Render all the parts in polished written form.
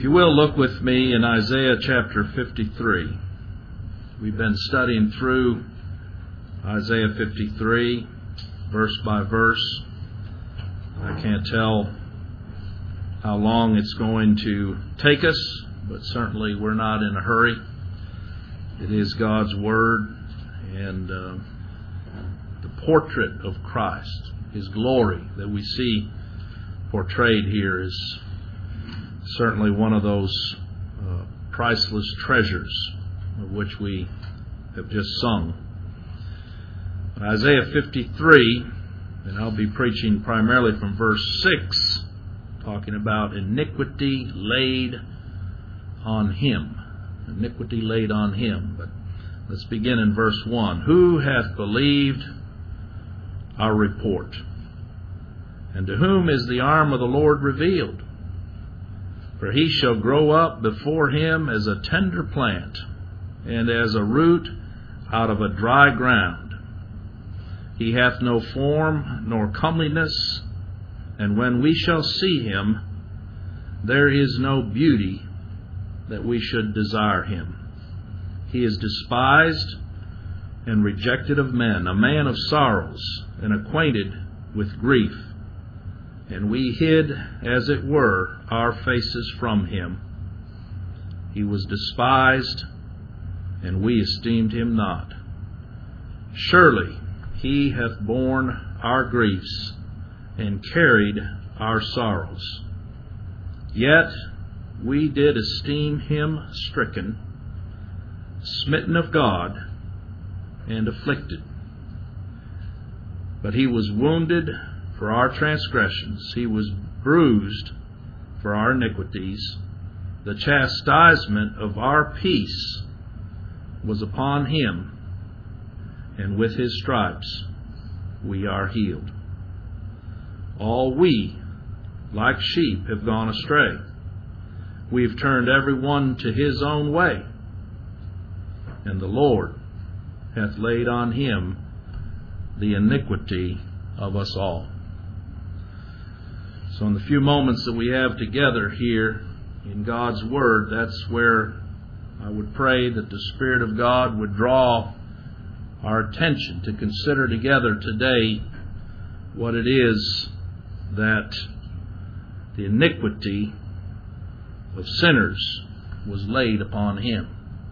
If you will, look with me in Isaiah chapter 53. We've been studying through Isaiah 53, verse by verse. I can't tell how long it's going to take us, but certainly we're not in a hurry. It is God's Word, and the portrait of Christ, His glory that we see portrayed here is certainly one of those priceless treasures of which we have just sung. Isaiah 53, and I'll be preaching primarily from verse 6, talking about iniquity laid on Him. Iniquity laid on Him. But let's begin in verse 1. Who hath believed our report? And to whom is the arm of the Lord revealed? For he shall grow up before him as a tender plant, and as a root out of a dry ground. He hath no form nor comeliness, and when we shall see him, there is no beauty that we should desire him. He is despised and rejected of men, a man of sorrows, and acquainted with grief. And we hid, as it were, our faces from him. He was despised, and we esteemed him not. Surely he hath borne our griefs, and carried our sorrows. Yet we did esteem him stricken, smitten of God, and afflicted. But he was wounded for our transgressions, he was bruised for our iniquities. The chastisement of our peace was upon him, and with his stripes we are healed. All we, like sheep, have gone astray. We have turned every one to his own way, and the Lord hath laid on him the iniquity of us all. So in the few moments that we have together here in God's Word, that's where I would pray that the Spirit of God would draw our attention to consider together today what it is that the iniquity of sinners was laid upon Him.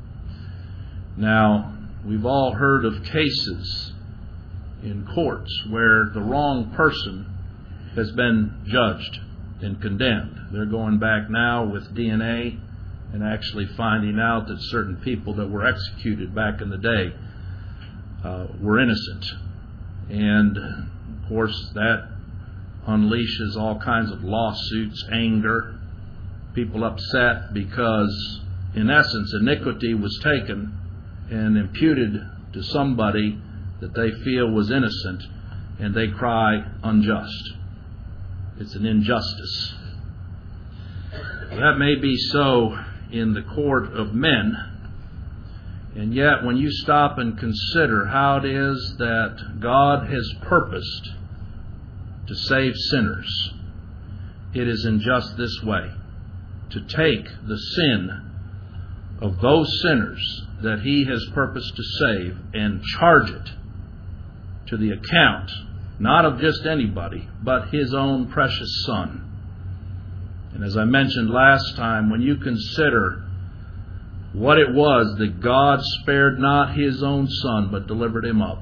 Now, we've all heard of cases in courts where the wrong person has been judged and condemned. They're going back now with DNA and actually finding out that certain people that were executed back in the day were innocent. And, of course, that unleashes all kinds of lawsuits, anger, people upset because, in essence, iniquity was taken and imputed to somebody that they feel was innocent, and they cry unjust. It's an injustice. That may be so in the court of men, and yet when you stop and consider how it is that God has purposed to save sinners, it is in just this way: to take the sin of those sinners that He has purposed to save and charge it to the account, not of just anybody, but His own precious Son. And as I mentioned last time, when you consider what it was that God spared not His own Son, but delivered Him up,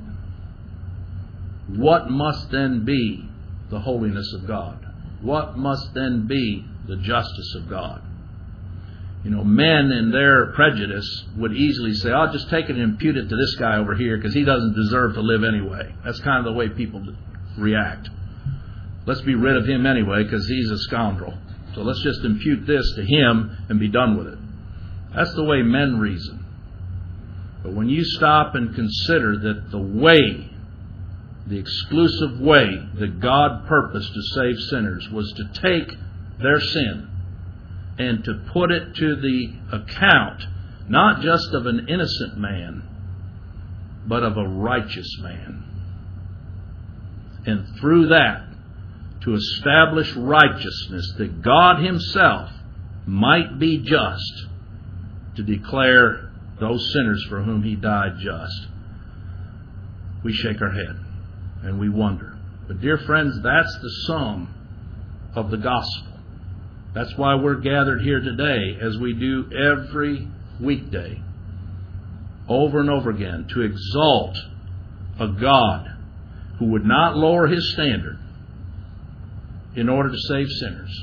what must then be the holiness of God? What must then be the justice of God? You know, men in their prejudice would easily say, I'll just take it and impute it to this guy over here because he doesn't deserve to live anyway. That's kind of the way people react. Let's be rid of him anyway because he's a scoundrel. So let's just impute this to him and be done with it. That's the way men reason. But when you stop and consider that the way, the exclusive way that God purposed to save sinners was to take their sin and to put it to the account, not just of an innocent man, but of a righteous man. And through that, to establish righteousness that God Himself might be just to declare those sinners for whom He died just, we shake our head and we wonder. But dear friends, that's the sum of the gospel. That's why we're gathered here today, as we do every weekday, over and over again, to exalt a God who would not lower His standard in order to save sinners,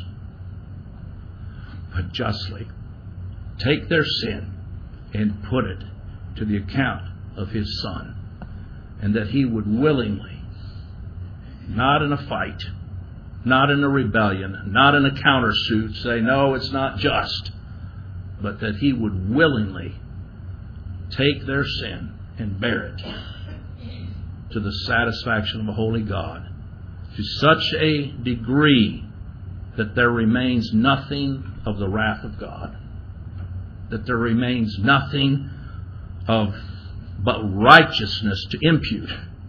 but justly take their sin and put it to the account of His Son, and that He would willingly, not in a fight, not in a rebellion, not in a countersuit, say, no, it's not just, but that He would willingly take their sin and bear it to the satisfaction of a holy God, to such a degree that there remains nothing of the wrath of God, that there remains nothing of but righteousness to impute.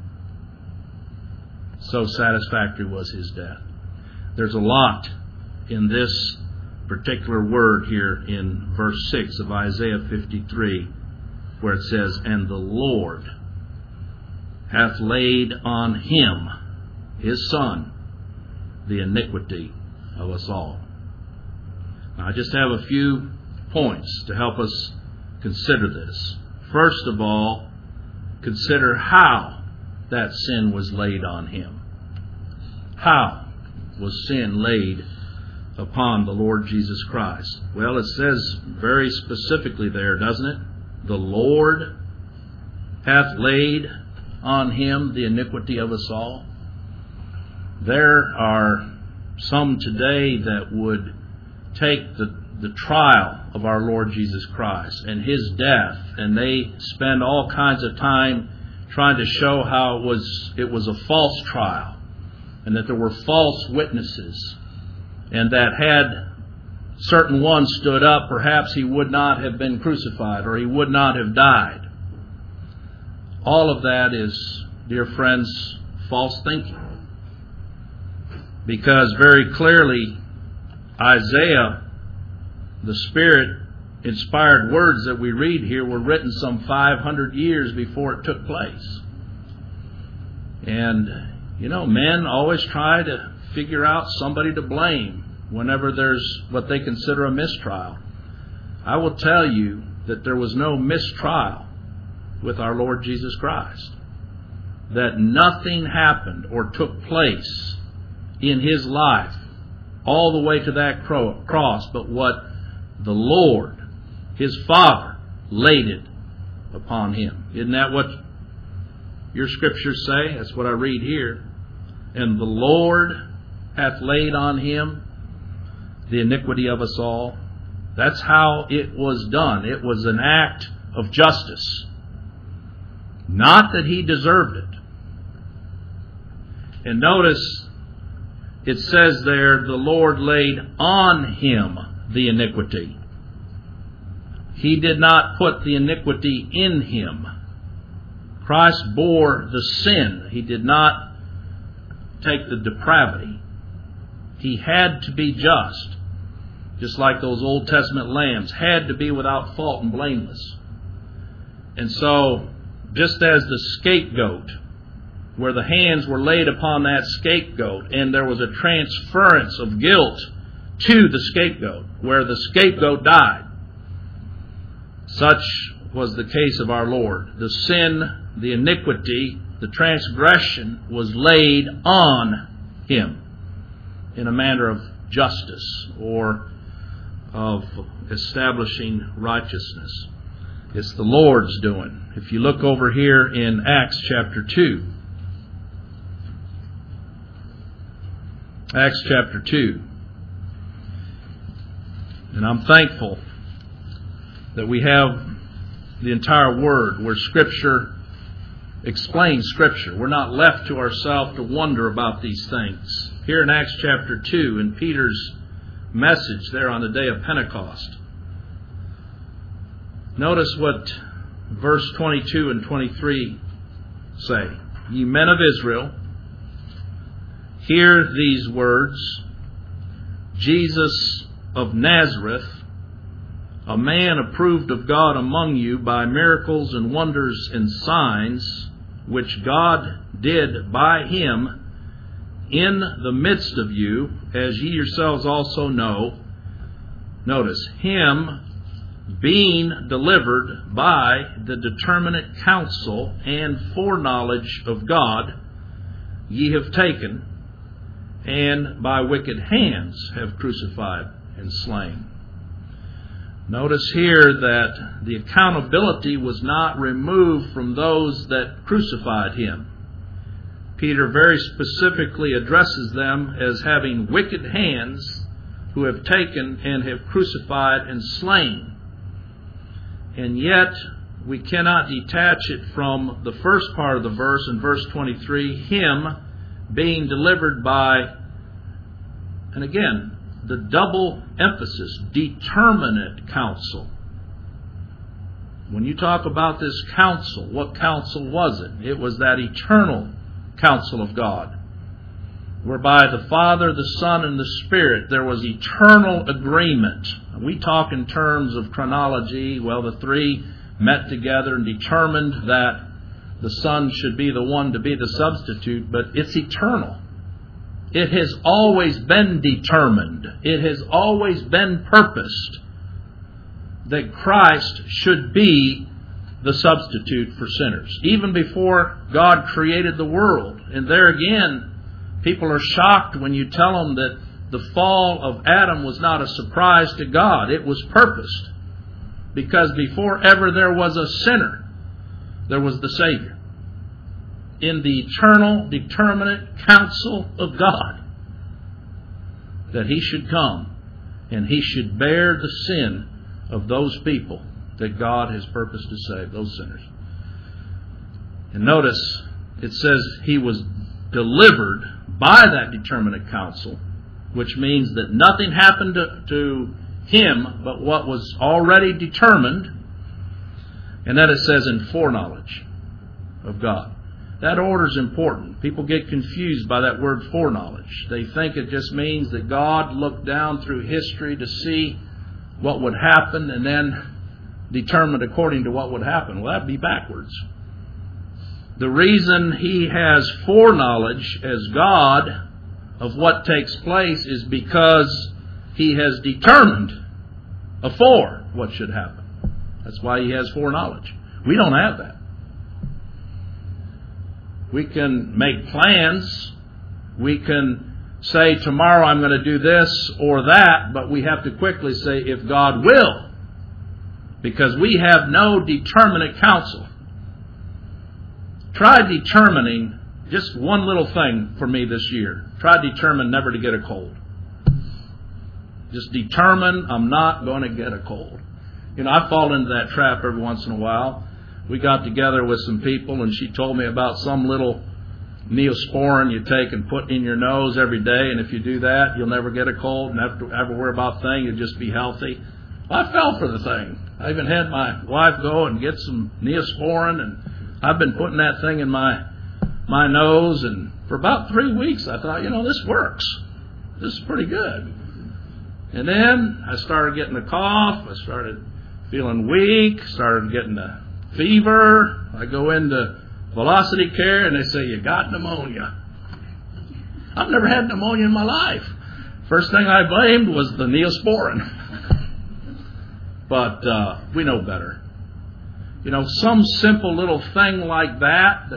So satisfactory was His death. There's a lot in this particular word here in verse 6 of Isaiah 53, where it says, "And the Lord hath laid on Him," His Son, "the iniquity of us all." Now, I just have a few points to help us consider this. First of all, consider how that sin was laid on Him. How was sin laid upon the Lord Jesus Christ? Well, it says very specifically there, doesn't it? The Lord hath laid on Him the iniquity of us all. There are some today that would take the trial of our Lord Jesus Christ and His death, and they spend all kinds of time trying to show how it was a false trial, and that there were false witnesses, and that had certain ones stood up, perhaps He would not have been crucified, or He would not have died. All of that is, dear friends, false thinking. Because very clearly, Isaiah, the Spirit-inspired words that we read here, were written some 500 years before it took place. And, men always try to figure out somebody to blame whenever there's what they consider a mistrial. I will tell you that there was no mistrial with our Lord Jesus Christ. That nothing happened or took place in His life all the way to that cross, but what the Lord, His Father, laid it upon Him. Isn't that what your scriptures say? That's what I read here. "And the Lord hath laid on Him the iniquity of us all." That's how it was done. It was an act of justice. Not that He deserved it. And notice, it says there, the Lord laid on Him the iniquity. He did not put the iniquity in Him. Christ bore the sin. He did not take the depravity. He had to be just. Just like those Old Testament lambs had to be without fault and blameless. And so, just as the scapegoat, where the hands were laid upon that scapegoat, and there was a transference of guilt to the scapegoat, where the scapegoat died, such was the case of our Lord. The sin, the iniquity, the transgression was laid on Him in a manner of justice or of establishing righteousness. It's the Lord's doing. If you look over here in Acts chapter 2. Acts chapter 2. And I'm thankful that we have the entire Word where Scripture explains Scripture. We're not left to ourselves to wonder about these things. Here in Acts chapter 2, in Peter's message there on the day of Pentecost, notice what verse 22 and 23 say. "Ye men of Israel, hear these words. Jesus of Nazareth, a man approved of God among you by miracles and wonders and signs, which God did by him in the midst of you, as ye yourselves also know. Notice, him being delivered by the determinate counsel and foreknowledge of God, ye have taken, and by wicked hands have crucified and slain. Notice here that the accountability was not removed from those that crucified him. Peter very specifically addresses them as having wicked hands who have taken and have crucified and slain. And yet, we cannot detach it from the first part of the verse in verse 23, him being delivered by, and again, the double emphasis, determinate counsel. When you talk about this counsel, what counsel was it? It was that eternal counsel of God, whereby the Father, the Son, and the Spirit, there was eternal agreement. We talk in terms of chronology. Well, the three met together and determined that the Son should be the one to be the substitute, but it's eternal. It has always been determined. It has always been purposed that Christ should be the substitute for sinners, even before God created the world. And there again, people are shocked when you tell them that the fall of Adam was not a surprise to God. It was purposed. Because before ever there was a sinner, there was the Savior. In the eternal, determinate counsel of God, that He should come and He should bear the sin of those people that God has purposed to save, those sinners. And notice, it says He was delivered by that determinate counsel, which means that nothing happened to Him but what was already determined. And then it says in foreknowledge of God. That order is important. People get confused by that word foreknowledge. They think it just means that God looked down through history to see what would happen and then determined according to what would happen. Well, that'd be backwards. The reason He has foreknowledge as God of what takes place is because He has determined afore what should happen. That's why He has foreknowledge. We don't have that. We can make plans. We can say, tomorrow I'm going to do this or that, but we have to quickly say, if God will, because we have no determinate counsel. Try determining just one little thing for me this year. Try determine never to get a cold. Just determine I'm not going to get a cold. You know, I fall into that trap every once in a while. We got together with some people and she told me about some little Neosporin you take and put in your nose every day, and if you do that, you'll never get a cold and never worry about a thing. You'll just be healthy. I fell for the thing. I even had my wife go and get some Neosporin, and I've been putting that thing in my nose, and for about 3 weeks I thought, this works. This is pretty good. And then I started getting a cough. I started feeling weak. Started getting a fever. I go into Velocity Care and they say, you got pneumonia. I've never had pneumonia in my life. First thing I blamed was the Neosporin. But we know better. Some simple little thing like that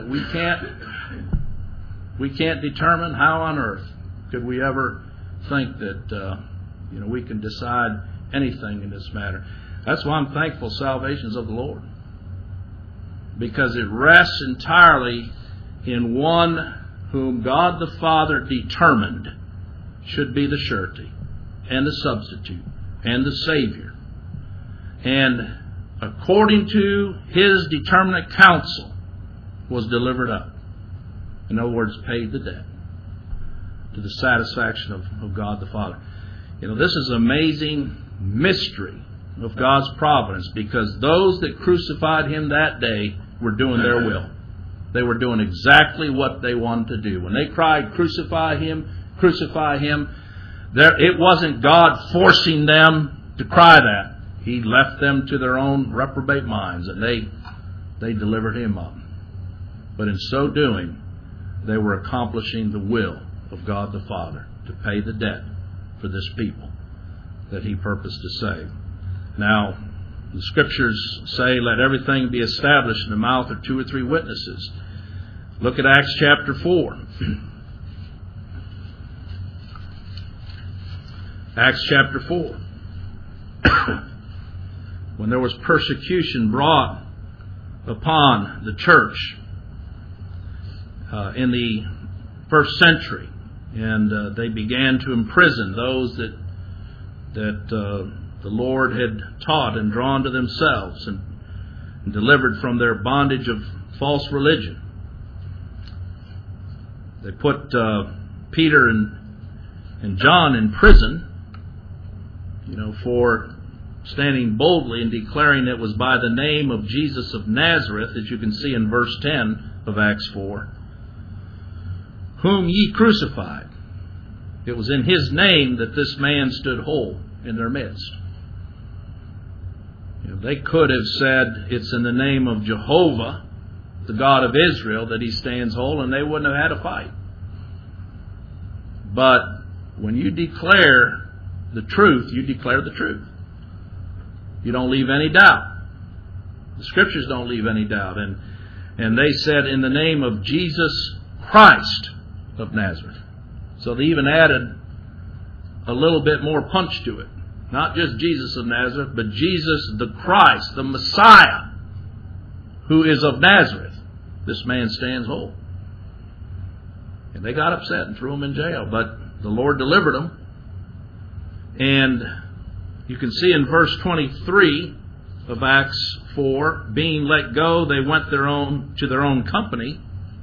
we can't determine. How on earth could we ever think that we can decide anything in this matter? That's why I'm thankful salvation's of the Lord. Because it rests entirely in one whom God the Father determined should be the surety and the substitute and the Savior. And according to His determinate counsel was delivered up. In other words, paid the debt to the satisfaction of God the Father. This is an amazing mystery of God's providence, because those that crucified Him that day were doing their will. They were doing exactly what they wanted to do. When they cried, crucify Him, It wasn't God forcing them to cry that. He left them to their own reprobate minds, and they delivered him up. But in so doing, they were accomplishing the will of God the Father to pay the debt for this people that he purposed to save. Now, the Scriptures say, let everything be established in the mouth of 2 or 3 witnesses. Look at Acts chapter 4. Acts chapter 4. When there was persecution brought upon the church in the first century, and they began to imprison those that the Lord had taught and drawn to themselves and delivered from their bondage of false religion. They put Peter and John in prison, for standing boldly and declaring it was by the name of Jesus of Nazareth, as you can see in verse 10 of Acts 4, whom ye crucified. It was in his name that this man stood whole in their midst. They could have said it's in the name of Jehovah, the God of Israel, that he stands whole, and they wouldn't have had a fight. But when you declare the truth, you declare the truth. You don't leave any doubt. The Scriptures don't leave any doubt. And they said, in the name of Jesus Christ of Nazareth. So they even added a little bit more punch to it. Not just Jesus of Nazareth, but Jesus the Christ, the Messiah, who is of Nazareth. This man stands whole. And they got upset and threw him in jail. But the Lord delivered him. And you can see in verse 23 of Acts 4, being let go, they went to their own company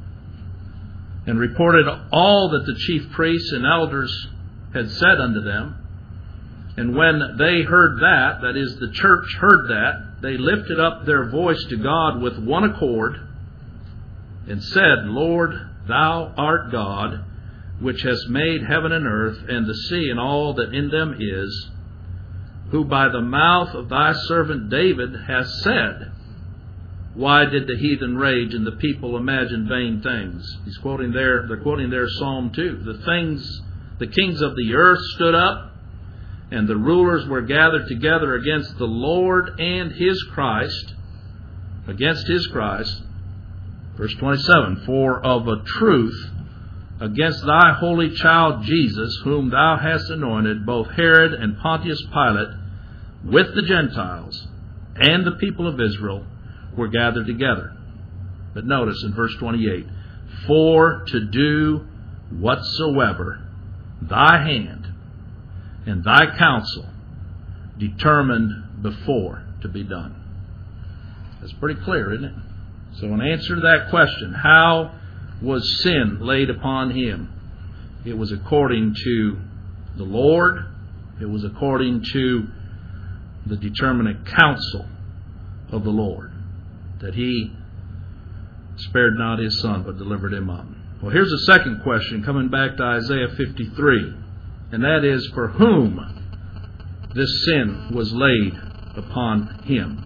and reported all that the chief priests and elders had said unto them. And when they heard that, that is, the church heard that, they lifted up their voice to God with one accord and said, Lord, thou art God, which hast made heaven and earth, and the sea and all that in them is, who by the mouth of thy servant David hast said, why did the heathen rage and the people imagine vain things? They're quoting their Psalm 2. The kings of the earth stood up, and the rulers were gathered together against the Lord and his Christ, against his Christ. Verse 27, for of a truth, against thy holy child Jesus, whom thou hast anointed, both Herod and Pontius Pilate, with the Gentiles and the people of Israel, were gathered together. But notice in verse 28, for to do whatsoever thy hand and thy counsel determined before to be done. That's pretty clear, isn't it? So in answer to that question, how was sin laid upon him? It was according to the Lord. It was according to the determinate counsel of the Lord, that he spared not his son, but delivered him up. Well, here's the second question, coming back to Isaiah 53, and that is, for whom this sin was laid upon him.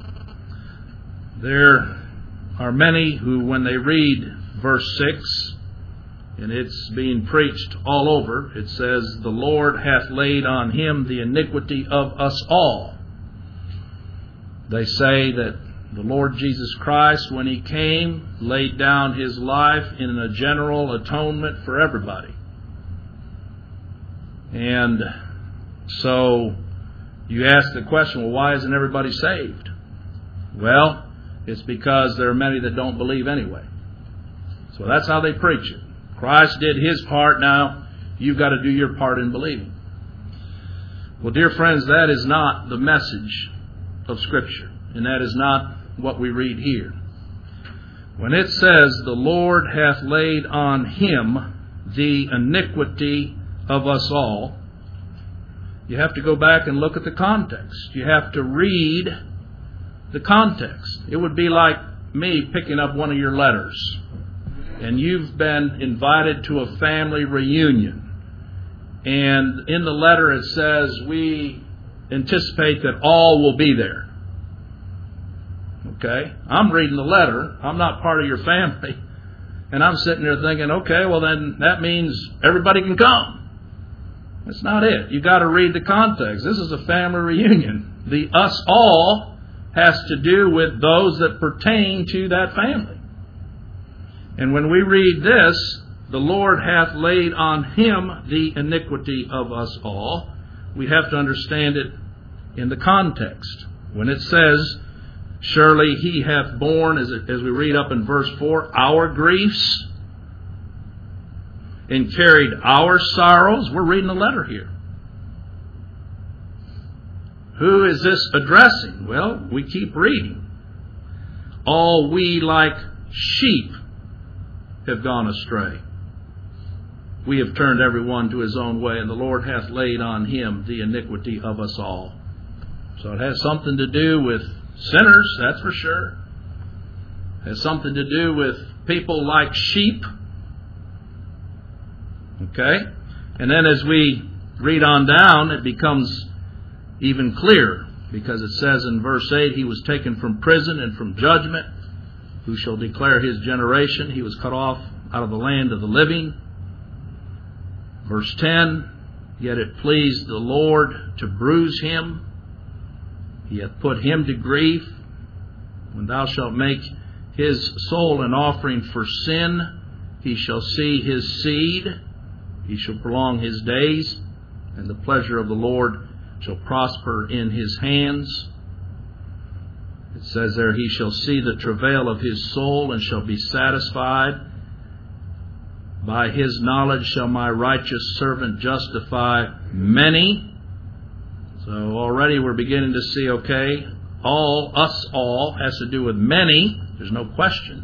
There are many who, when they read verse 6, and it's being preached all over, it says, the Lord hath laid on him the iniquity of us all. They say that the Lord Jesus Christ, when he came, laid down his life in a general atonement for everybody. And so you ask the question, well, why isn't everybody saved? Well, it's because there are many that don't believe anyway. So that's how they preach it. Christ did his part, now you've got to do your part in believing. Well, dear friends, that is not the message of Scripture, and that is not what we read here. When it says, the Lord hath laid on him the iniquity of us all, you have to go back and look at the context. You have to read the context. It would be like me picking up one of your letters, and you've been invited to a family reunion, And in the letter it says, we anticipate that all will be there. Okay? I'm reading the letter. I'm not part of your family. And I'm sitting there thinking, okay, well then that means everybody can come. That's not it. You've got to read the context. This is a family reunion. The us all has to do with those that pertain to that family. And when we read this, the Lord hath laid on him the iniquity of us all, we have to understand it in the context. When it says, surely he hath borne, as we read up in verse 4, our griefs and carried our sorrows. We're reading a letter here. Who is this addressing? Well, we keep reading. All we like sheep have gone astray. We have turned every one to his own way, and the Lord hath laid on him the iniquity of us all. So it has something to do with sinners, that's for sure. It has something to do with people like sheep. Okay? And then as we read on down, it becomes even clearer, because it says in verse 8, he was taken from prison and from judgment. Who shall declare his generation? He was cut off out of the land of the living. Verse 10, yet it pleased the Lord to bruise him. He hath put him to grief. When thou shalt make his soul an offering for sin, he shall see his seed. He shall prolong his days, and the pleasure of the Lord shall prosper in his hands. It says there, he shall see the travail of his soul and shall be satisfied. By his knowledge shall my righteous servant justify many. So already we're beginning to see, okay, us all has to do with many. There's no question.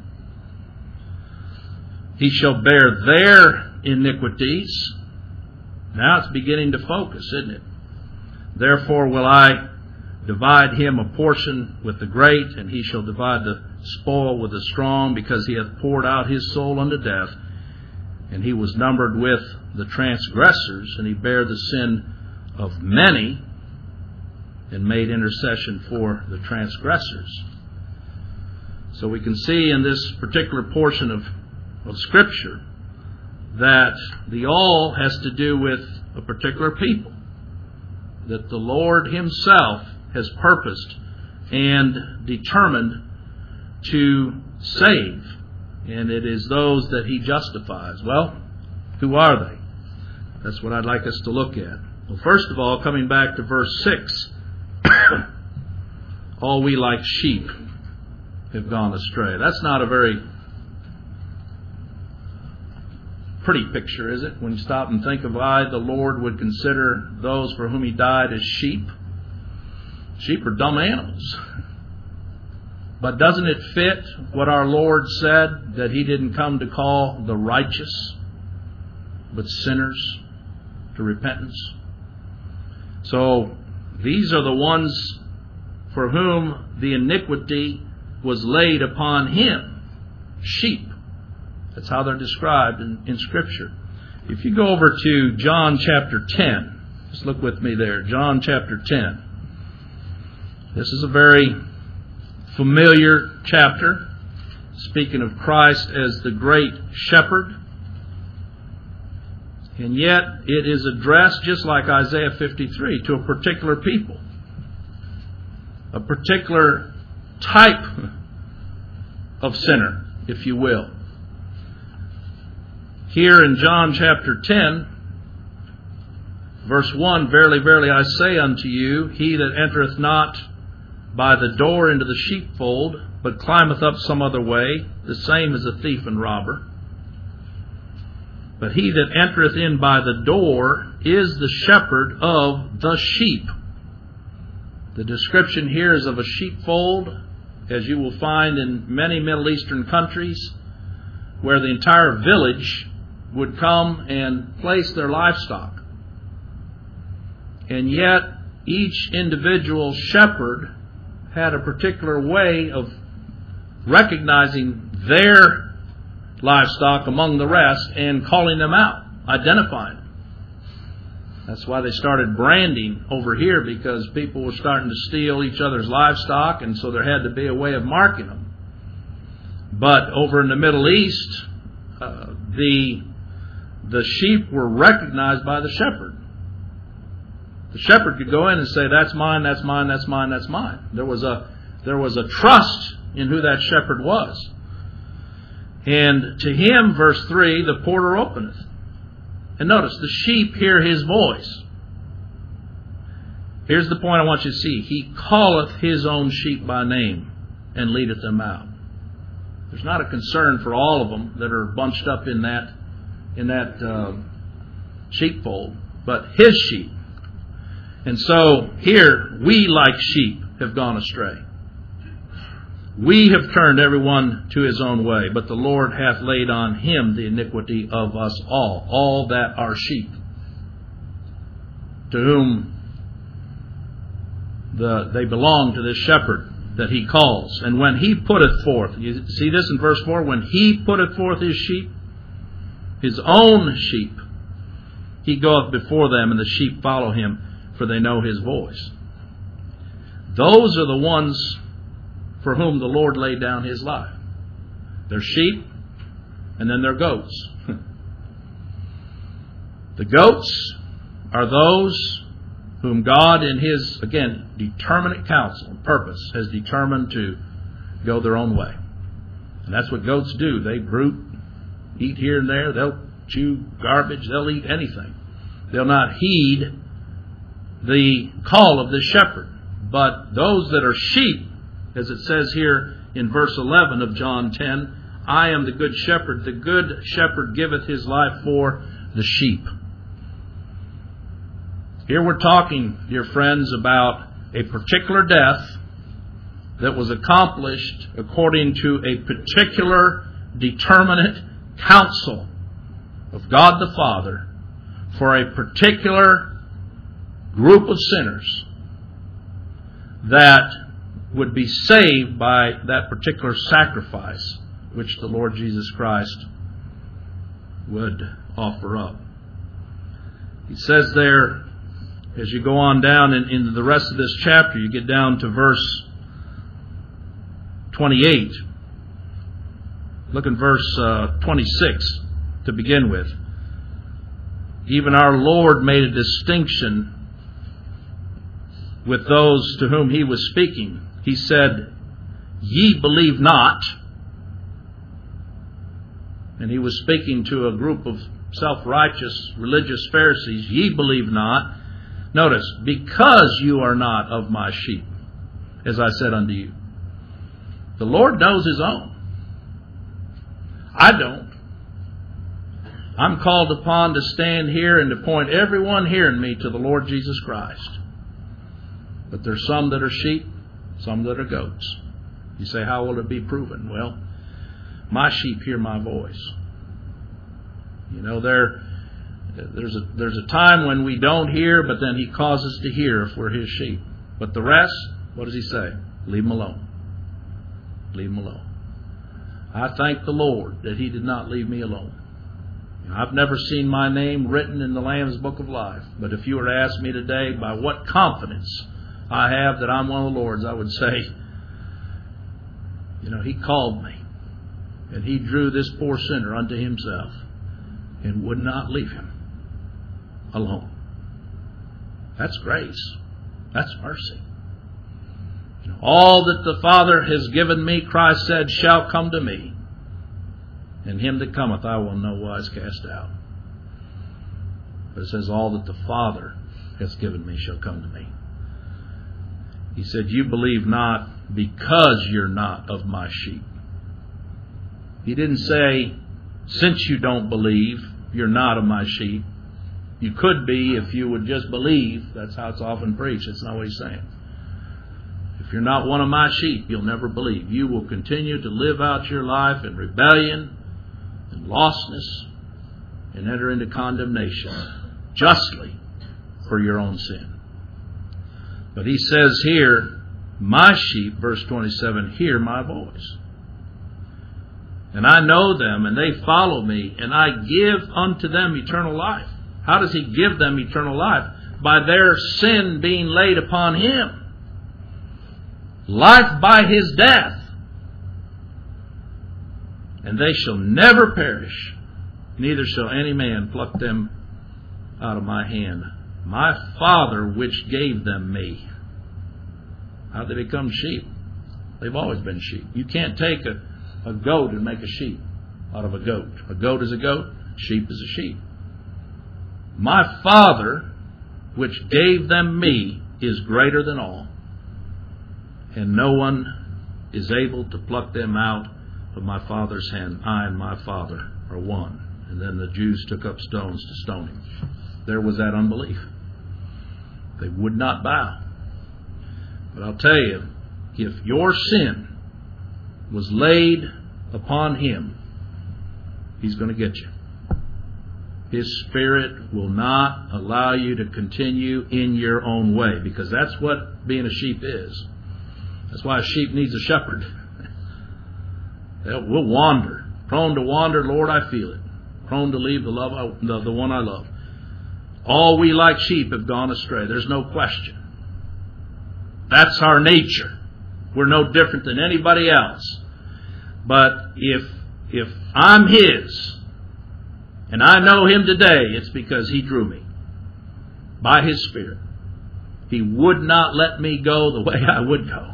He shall bear their iniquities. Now it's beginning to focus, isn't it? Therefore will I divide him a portion with the great, and he shall divide the spoil with the strong, because he hath poured out his soul unto death. And he was numbered with the transgressors, and he bare the sin of many, and made intercession for the transgressors. So we can see in this particular portion of Scripture that the all has to do with a particular people that the Lord himself has purposed and determined to save. And it is those that he justifies. Well, who are they? That's what I'd like us to look at. Well, first of all, coming back to verse 6, all we like sheep have gone astray. That's not a very pretty picture, is it? When you stop and think of why the Lord would consider those for whom he died as sheep. Sheep are dumb animals. But doesn't it fit what our Lord said, that he didn't come to call the righteous, but sinners to repentance? So these are the ones for whom the iniquity was laid upon him. Sheep. That's how they're described in Scripture. If you go over to John chapter 10, just look with me there. John chapter 10. This is a very familiar chapter, speaking of Christ as the great shepherd. And yet it is addressed, just like Isaiah 53, to a particular people. A particular type of sinner, if you will. Here in John chapter 10, verse 1, verily, verily, I say unto you, he that entereth not by the door into the sheepfold, but climbeth up some other way, the same is a thief and robber. But he that entereth in by the door is the shepherd of the sheep. The description here is of a sheepfold, as you will find in many Middle Eastern countries, where the entire village would come and place their livestock. And yet, each individual shepherd had a particular way of recognizing their livestock among the rest and calling them out, identifying them. That's why they started branding over here, because people were starting to steal each other's livestock, and so there had to be a way of marking them. But over in the Middle East, the sheep were recognized by the shepherd. The shepherd could go in and say, "That's mine, that's mine, that's mine, that's mine." There was a trust in who that shepherd was. And to him, verse 3, the porter openeth. And notice, the sheep hear his voice. Here's the point I want you to see. He calleth his own sheep by name and leadeth them out. There's not a concern for all of them that are bunched up in that sheepfold, but his sheep. And so here, we like sheep have gone astray. We have turned everyone to his own way, but the Lord hath laid on him the iniquity of us all that are sheep, to whom they belong to this shepherd that he calls. And when he putteth forth, you see this in verse 4, when he putteth forth his sheep, his own sheep, he goeth before them, and the sheep follow him, for they know his voice. Those are the ones for whom the Lord laid down his life. They're sheep, and then they're goats. The goats are those whom God in his, again, determinate counsel and purpose has determined to go their own way. And that's what goats do. They brute, eat here and there. They'll chew garbage. They'll eat anything. They'll not heed the call of the shepherd. But those that are sheep, as it says here in verse 11 of John 10, I am the good shepherd. The good shepherd giveth his life for the sheep. Here we're talking, dear friends, about a particular death that was accomplished according to a particular determinate counsel of God the Father for a particular group of sinners that would be saved by that particular sacrifice which the Lord Jesus Christ would offer up. He says there, as you go on down in the rest of this chapter, you get down to verse 28. Look in verse 26 to begin with. Even our Lord made a distinction with those to whom he was speaking. He said, ye believe not. And he was speaking to a group of self-righteous religious Pharisees. Ye believe not. Notice, because you are not of my sheep, as I said unto you. The Lord knows his own. I don't. I'm called upon to stand here and to point everyone hearing me to the Lord Jesus Christ. But there's some that are sheep, some that are goats. You say, how will it be proven? Well, my sheep hear my voice. You know, there's a time when we don't hear, but then he causes to hear if we're his sheep. But the rest, what does he say? Leave them alone. Leave them alone. I thank the Lord that he did not leave me alone. I've never seen my name written in the Lamb's Book of Life. But if you were to ask me today by what confidence I have that I'm one of the Lord's, I would say, he called me. And he drew this poor sinner unto himself and would not leave him alone. That's grace. That's mercy. All that the Father has given me, Christ said, shall come to me. And him that cometh I will in no wise cast out. But it says, all that the Father hath given me shall come to me. He said, you believe not because you're not of my sheep. He didn't say, since you don't believe, you're not of my sheep. You could be if you would just believe. That's how it's often preached. That's not what he's saying. If you're not one of my sheep, you'll never believe. You will continue to live out your life in rebellion and lostness and enter into condemnation justly for your own sin. But he says here, my sheep, verse 27, hear my voice. And I know them, and they follow me, and I give unto them eternal life. How does He give them eternal life? By their sin being laid upon Him. Life by His death. And they shall never perish, neither shall any man pluck them out of my hand. My Father which gave them me. How did they become sheep? They've always been sheep. You can't take a goat and make a sheep out of a goat. A goat is a goat. Sheep is a sheep. My Father which gave them me is greater than all, and no one is able to pluck them out of my Father's hand. I and my Father are one. And then the Jews took up stones to stone Him. There was that unbelief. They would not bow. But I'll tell you, if your sin was laid upon Him, He's going to get you. His Spirit will not allow you to continue in your own way, because that's what being a sheep is. That's why a sheep needs a shepherd. We'll wander. Prone to wander, Lord, I feel it. Prone to leave the one I love. All we like sheep have gone astray. There's no question. That's our nature. We're no different than anybody else. But if I'm His, and I know Him today, it's because He drew me by His Spirit. He would not let me go the way I would go.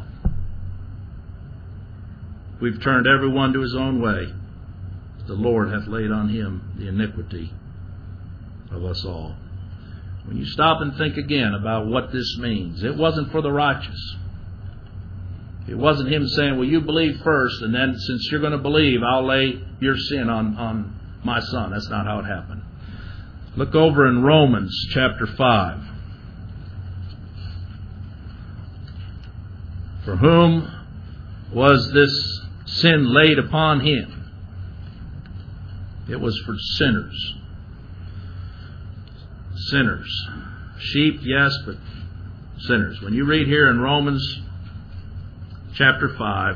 We've turned everyone to his own way. The Lord hath laid on Him the iniquity of us all. When you stop and think again about what this means, it wasn't for the righteous. It wasn't Him saying, well, you believe first, and then since you're going to believe, I'll lay your sin on my Son. That's not how it happened. Look over in Romans chapter 5. For whom was this sin laid upon Him? It was for sinners. Sinners. Sheep, yes, but sinners. When you read here in Romans chapter 5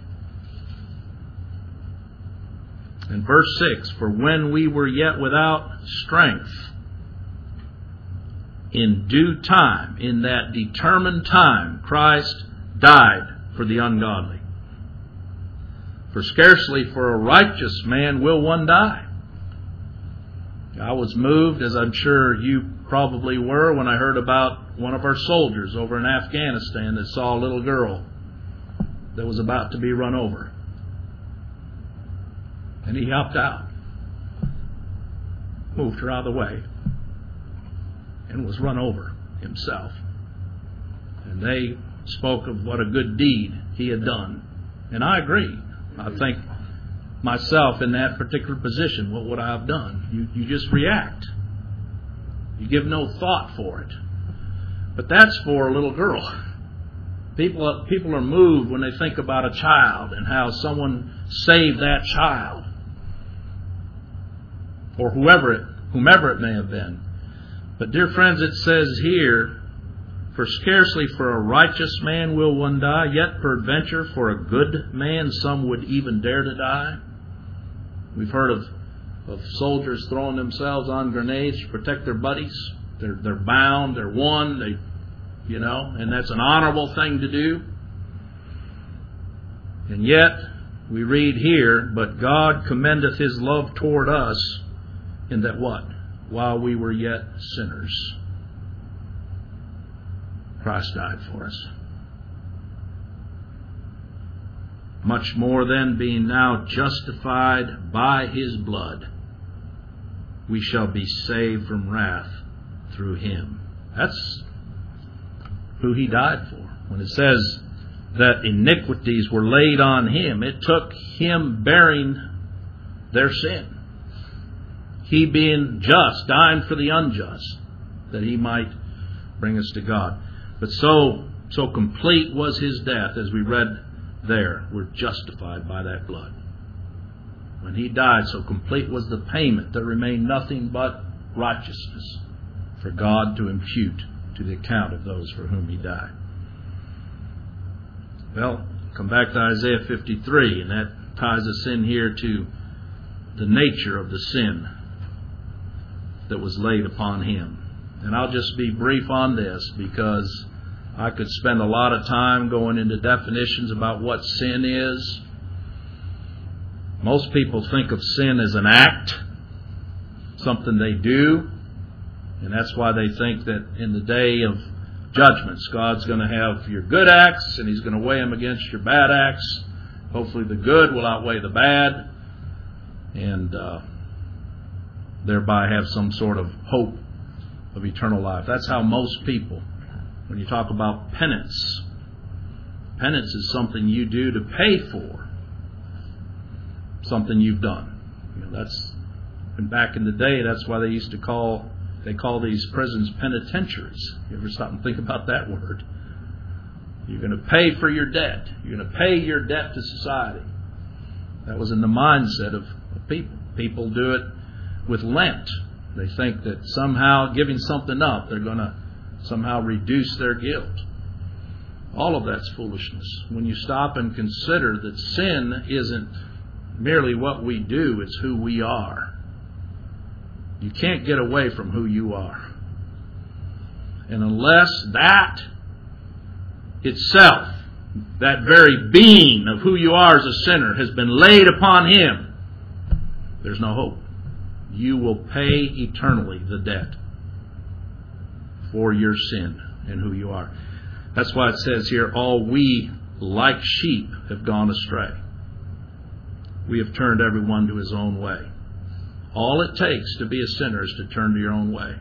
and verse 6, for when we were yet without strength, in due time, in that determined time, Christ died for the ungodly. For scarcely for a righteous man will one die. I was moved, as I'm sure you probably were, when I heard about one of our soldiers over in Afghanistan that saw a little girl that was about to be run over. And he hopped out, moved her out of the way, and was run over himself. And they spoke of what a good deed he had done. And I agree. I think myself in that particular position, what would I have done? You just react. You give no thought for it. But that's for a little girl. People are moved when they think about a child and how someone saved that child. Or whomever it may have been. But dear friends, it says here, for scarcely for a righteous man will one die, yet peradventure for a good man some would even dare to die. We've heard of soldiers throwing themselves on grenades to protect their buddies. They're bound, they're one, and that's an honorable thing to do. And yet, we read here, but God commendeth His love toward us in that what? While we were yet sinners, Christ died for us. Much more then, being now justified by His blood, we shall be saved from wrath through Him. That's who He died for. When it says that iniquities were laid on Him, it took Him bearing their sin. He being just, dying for the unjust, that He might bring us to God. But so complete was His death, as we read there. We're justified by that blood. When He died, so complete was the payment, there remained nothing but righteousness for God to impute to the account of those for whom He died. Well, come back to Isaiah 53, and that ties us in here to the nature of the sin that was laid upon Him. And I'll just be brief on this because I could spend a lot of time going into definitions about what sin is. Most people think of sin as an act, something they do, and that's why they think that in the day of judgments, God's going to have your good acts and He's going to weigh them against your bad acts. Hopefully the good will outweigh the bad, and thereby have some sort of hope of eternal life. That's how most people, when you talk about penance, penance is something you do to pay for something you've done. And back in the day, that's why they call these prisons penitentiaries. You ever stop and think about that word? You're going to pay for your debt. You're going to pay your debt to society. That was in the mindset of people. People do it with Lent. They think that somehow giving something up, they're going to somehow reduce their guilt. All of that's foolishness. When you stop and consider that sin isn't merely what we do, it's who we are. You can't get away from who you are. And unless that itself, that very being of who you are as a sinner, has been laid upon Him, there's no hope. You will pay eternally the debt for your sin and who you are. That's why it says here, all we like sheep have gone astray. We have turned everyone to his own way. All it takes to be a sinner is to turn to your own way.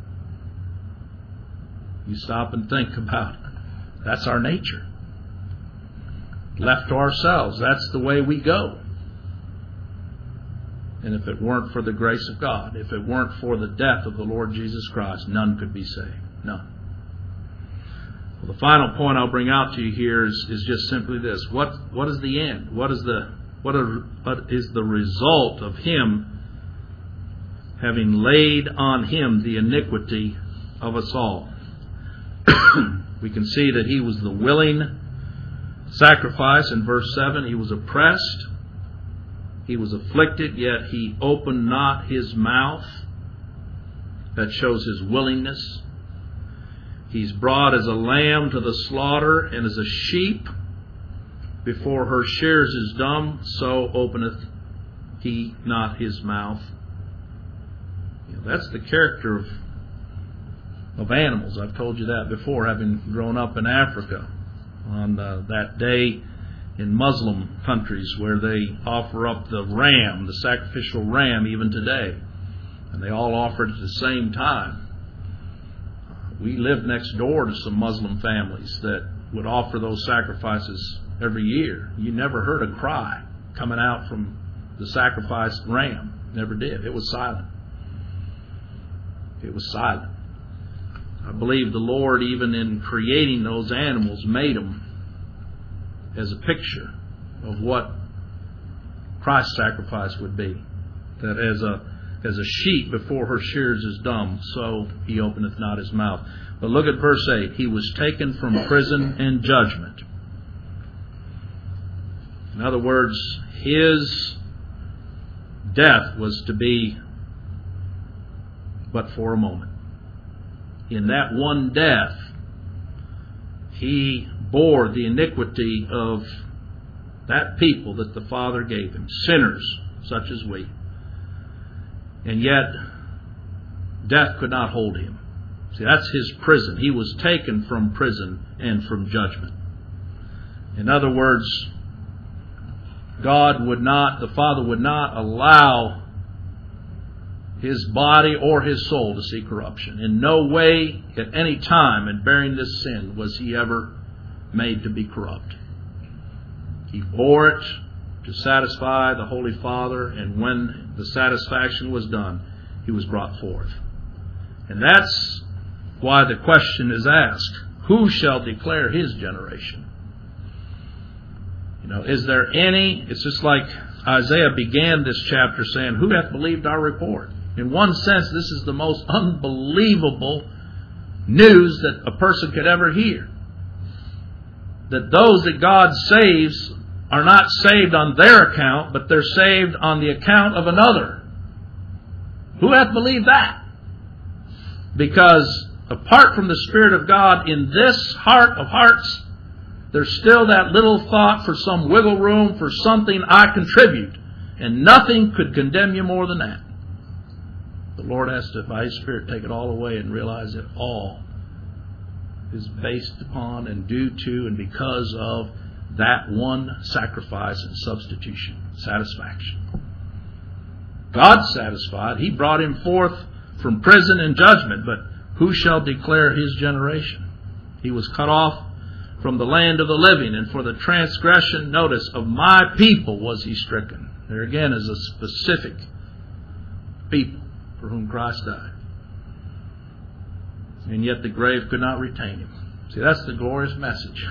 You stop and think about it. That's our nature. Left to ourselves, that's the way we go. And if it weren't for the grace of God, if it weren't for the death of the Lord Jesus Christ, none could be saved. None. Well, the final point I'll bring out to you here is just simply this. What is the end? What is the result of Him having laid on Him the iniquity of us all? We can see that He was the willing sacrifice in verse 7. He was oppressed. He was afflicted, yet He opened not His mouth. That shows His willingness. He's brought as a lamb to the slaughter, and as a sheep before her shears is dumb, so openeth He not His mouth. That's the character of animals. I've told you that before, having grown up in Africa on that day in Muslim countries where they offer up the ram, the sacrificial ram, even today. And they all offer it at the same time. We lived next door to some Muslim families that would offer those sacrifices every year. You never heard a cry coming out from the sacrificed ram. Never did. It was silent. It was silent. I believe the Lord, even in creating those animals, made them as a picture of what Christ's sacrifice would be. That as a sheep before her shears is dumb, so He openeth not His mouth. But look at verse 8. He was taken from prison and judgment. In other words, His death was to be but for a moment. In that one death, He bore the iniquity of that people that the Father gave Him, sinners such as we. And yet, death could not hold Him. See, that's His prison. He was taken from prison and from judgment. In other words, the Father would not allow His body or His soul to see corruption. In no way, at any time, in bearing this sin, was He ever made to be corrupt. He bore it to satisfy the Holy Father, and when the satisfaction was done, He was brought forth. And that's why the question is asked, who shall declare His generation? Is there any? It's just like Isaiah began this chapter saying, who hath believed our report? In one sense, this is the most unbelievable news that a person could ever hear. That those that God saves are not saved on their account, but they're saved on the account of another. Who hath believed that? Because apart from the Spirit of God in this heart of hearts, there's still that little thought for some wiggle room, for something I contribute. And nothing could condemn you more than that. The Lord has to, by His Spirit, take it all away and realize that all is based upon and due to and because of that one sacrifice and substitution, satisfaction. God's satisfied. He brought him forth from prison and judgment, but who shall declare his generation? He was cut off from the land of the living, and for the transgression, notice, of my people was he stricken. There again is a specific people for whom Christ died. And yet the grave could not retain him. See, that's the glorious message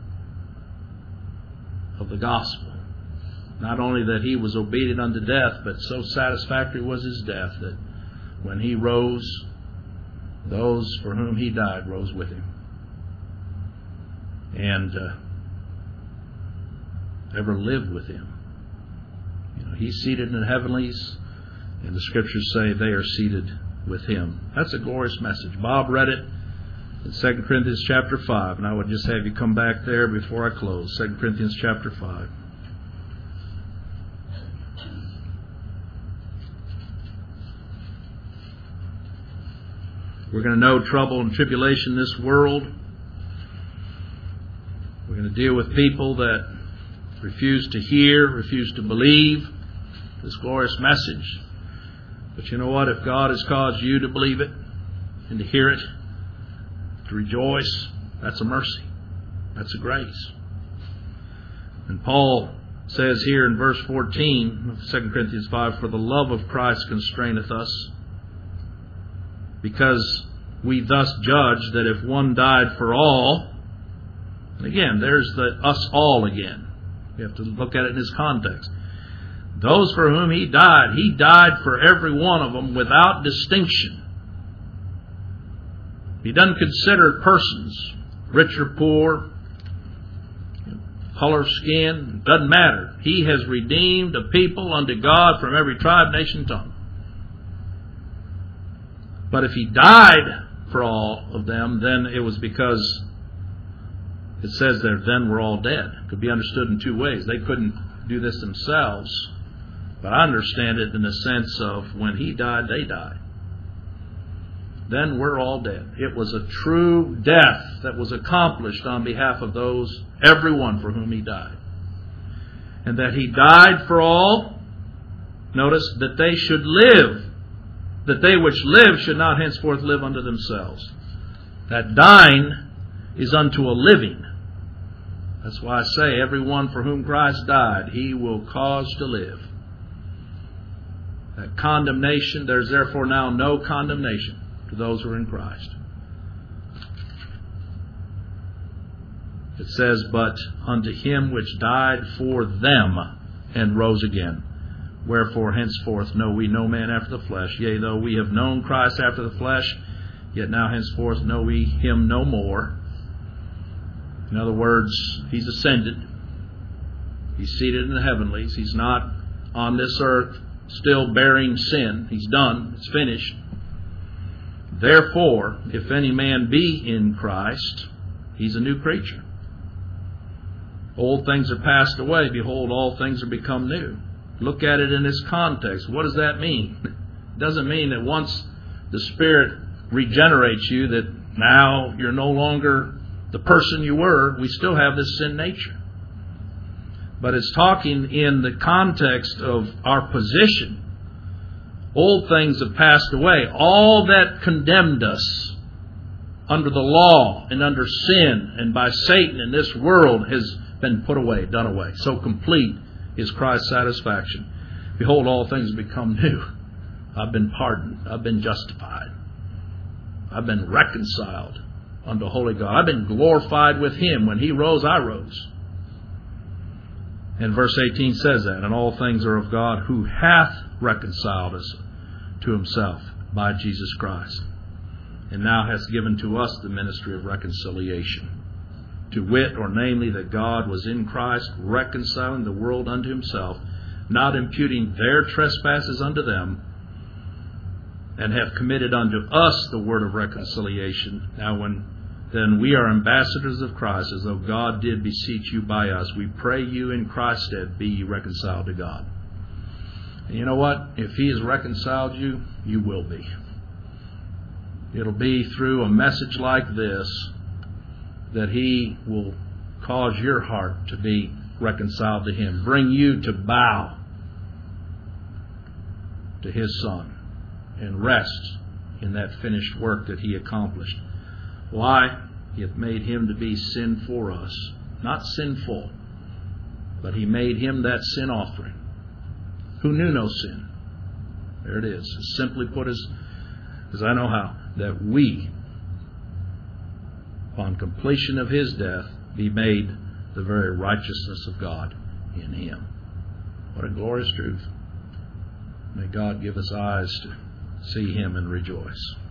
of the gospel. Not only that he was obedient unto death, but so satisfactory was his death that when he rose, those for whom he died rose with him. And ever lived with him. He's seated in the heavenlies, and the Scriptures say they are seated with him. That's a glorious message. Bob read it in 2 Corinthians chapter 5, and I would just have you come back there before I close. 2 Corinthians chapter 5. We're going to know trouble and tribulation in this world. We're going to deal with people that refuse to hear, refuse to believe this glorious message. But you know what? If God has caused you to believe it and to hear it, to rejoice, that's a mercy. That's a grace. And Paul says here in verse 14 of 2 Corinthians 5, "For the love of Christ constraineth us, because we thus judge that if one died for all," and again, there's the us all again. You have to look at it in this context. Those for whom he died for every one of them without distinction. He doesn't consider persons, rich or poor, color of skin, doesn't matter. He has redeemed a people unto God from every tribe, nation, tongue. But if he died for all of them, then it was because it says there, then we're all dead. It could be understood in two ways. They couldn't do this themselves, but I understand it in the sense of when he died, they died. Then we're all dead. It was a true death that was accomplished on behalf of those, everyone for whom he died. And that he died for all, notice, that they should live, that they which live should not henceforth live unto themselves. That dying is unto a living. That's why I say everyone for whom Christ died, he will cause to live. That condemnation, there's therefore now no condemnation to those who are in Christ. It says, "But unto him which died for them and rose again. Wherefore henceforth know we no man after the flesh. Yea, though we have known Christ after the flesh, yet now henceforth know we him no more." In other words, he's ascended. He's seated in the heavenlies. He's not on this earth still bearing sin. He's done. It's finished. Therefore, if any man be in Christ, he's a new creature. Old things are passed away. Behold, all things are become new. Look at it in this context. What does that mean? It doesn't mean that once the Spirit regenerates you, that now you're no longer the person you were. We still have this sin nature. But it's talking in the context of our position. Old things have passed away. All that condemned us under the law and under sin and by Satan in this world has been put away, done away. So complete is Christ's satisfaction. Behold, all things have become new. I've been pardoned. I've been justified. I've been reconciled unto holy God. I've been glorified with him. When he rose, I rose. And verse 18 says that. And all things are of God, who hath reconciled us to himself by Jesus Christ, and now hath given to us the ministry of reconciliation. To wit, or namely, that God was in Christ, reconciling the world unto himself, not imputing their trespasses unto them, and have committed unto us the word of reconciliation. Now then we are ambassadors of Christ, as though God did beseech you by us. We pray you in Christ's stead, be ye reconciled to God. And you know what? If He has reconciled you, you will be. It'll be through a message like this that He will cause your heart to be reconciled to Him, bring you to bow to His Son and rest in that finished work that He accomplished. Why? He hath made Him to be sin for us. Not sinful, but He made Him that sin offering, who knew no sin. There it is. Simply put as I know how, that we, upon completion of His death, be made the very righteousness of God in Him. What a glorious truth. May God give us eyes to see Him and rejoice.